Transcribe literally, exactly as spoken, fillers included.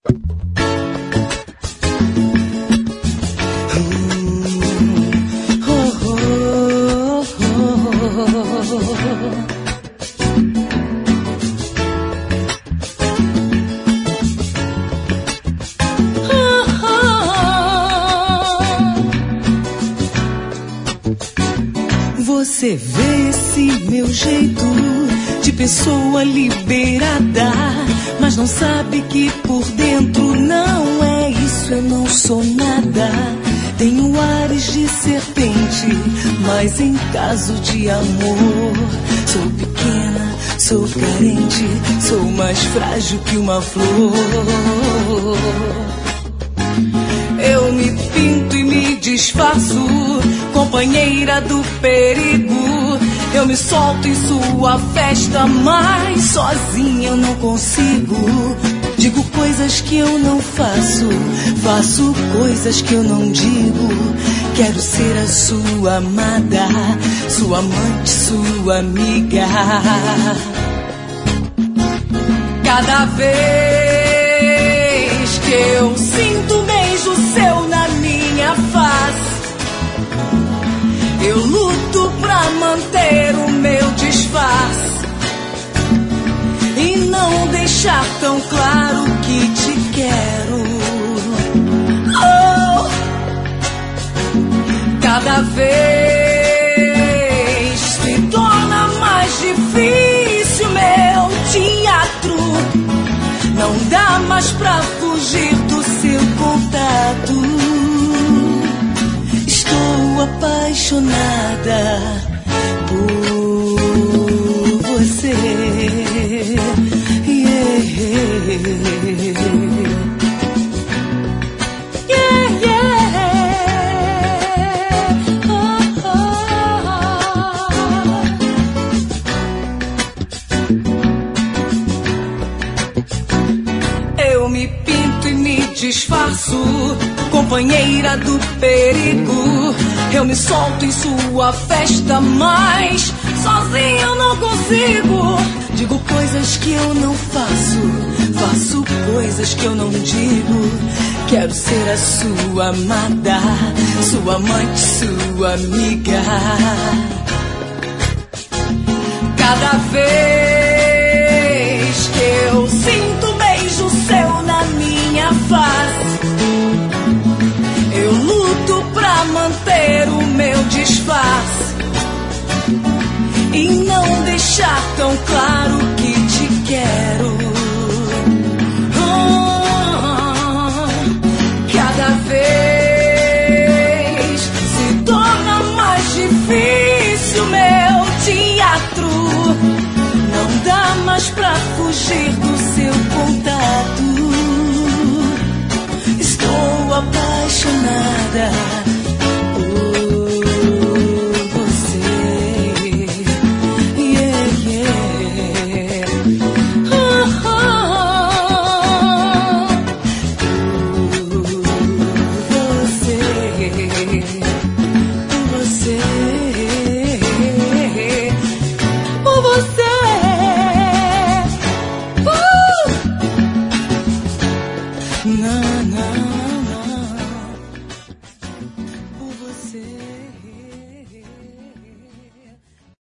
Você vê esse meu jeito de pessoa liberada, mas não sabe que por dentro não é isso, eu não sou nada. Tenho ares de serpente, mas em caso de amor sou pequena, sou carente, sou mais frágil que uma flor. Eu me pinto e me disfarço, companheira do perigo. Eu me solto em sua festa, mas sozinha eu não consigo. Digo coisas que eu não faço, faço coisas que eu não digo. Quero ser a sua amada, sua amante, sua amiga. Cada vez que eu sinto um beijo seu na minha face, eu luto pra manter o meu disfarce e não deixar tão claro que te quero. Oh, cada vez se torna mais difícil meu teatro. Não dá mais pra fugir do seu contato. Estou apaixonada por você. Yeah, yeah, yeah. Oh, oh, oh. Eu me pinto e me disfarço, companheira do perigo. Eu me solto em sua festa, mas sozinha eu não consigo. Digo coisas que eu não faço, faço coisas que eu não digo. Quero ser a sua amada, sua amante, sua amiga. Cada vez que eu sinto um beijo seu na minha face, eu luto pra manter o meu disfarce e não deixar tão claro que te quero. Oh, cada vez se torna mais difícil meu teatro. Não dá mais pra fugir do seu contato. Estou apaixonada